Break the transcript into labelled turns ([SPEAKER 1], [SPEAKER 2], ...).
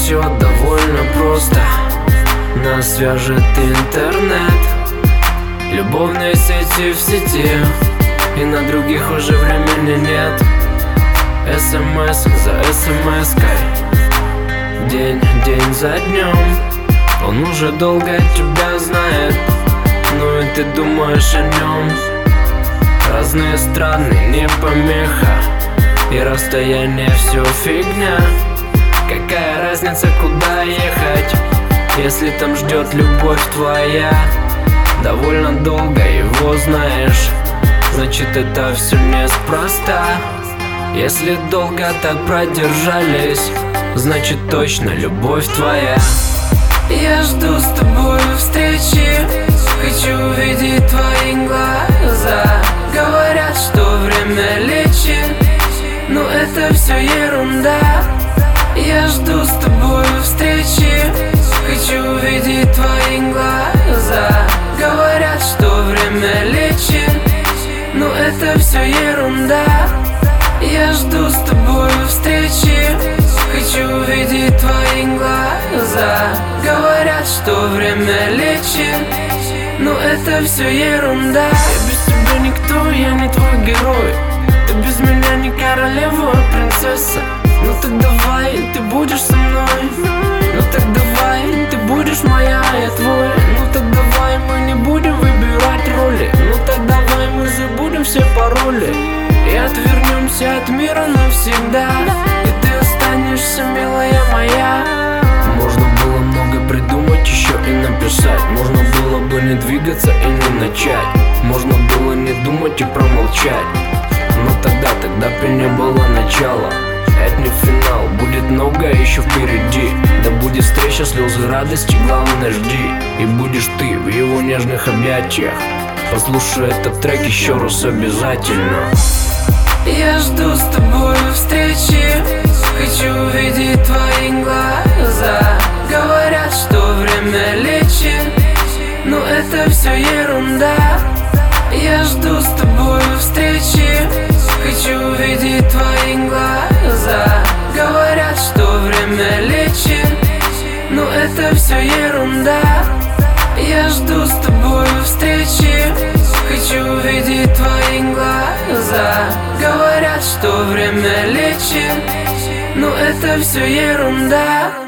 [SPEAKER 1] все довольно просто. Нас свяжет интернет, любовные сети в сети, и на других уже времени нет. СМС за СМСкой, день за днем. Он уже долго тебя знает, ну и ты думаешь о нем. Разные страны не помеха, и расстояние все фигня. Какая разница, куда ехать, если там ждет любовь твоя? Довольно долго его знаешь, значит это все неспроста. Если долго так продержались, значит точно любовь твоя.
[SPEAKER 2] Я жду с тобой встречи, хочу увидеть твои глаза. Говорят, что время лечит, но это все ерунда. Я жду с тобой встречи, хочу увидеть твои глаза. Говорят, что время лечит, но это все ерунда. Я жду с тобой встречи, хочу увидеть твои глаза. Говорят, что время лечит, но это все ерунда.
[SPEAKER 1] Я без тебя никто, я не твой герой. Ты без меня не королева, а принцесса. Ну так давай, ты будешь со мной. Ну так давай, ты будешь моя, я твой. Ну так давай, мы не будем выбирать роли. Ну так давай, мы забудем все пароли и отвернемся от мира навсегда. И ты останешься, милая моя. Можно было много придумать, еще и написать. Можно было бы не двигаться и не начать. Можно было не думать и промолчать. Но тогда бы не было начала. Это не финал, будет многое еще впереди. Да будет встреча, слезы радости, главное жди. И будешь ты в его нежных объятиях. Послушай этот трек еще раз обязательно.
[SPEAKER 2] Я жду с тобой встречи, хочу увидеть твои глаза. Говорят, что время лечит, но это все ерунда. Я жду с тобой встречи, хочу увидеть твои глаза. Говорят, что время лечит, но это все ерунда. Я жду с тобой встречи, хочу увидеть твои глаза. Говорят, что время лечит, но это все ерунда.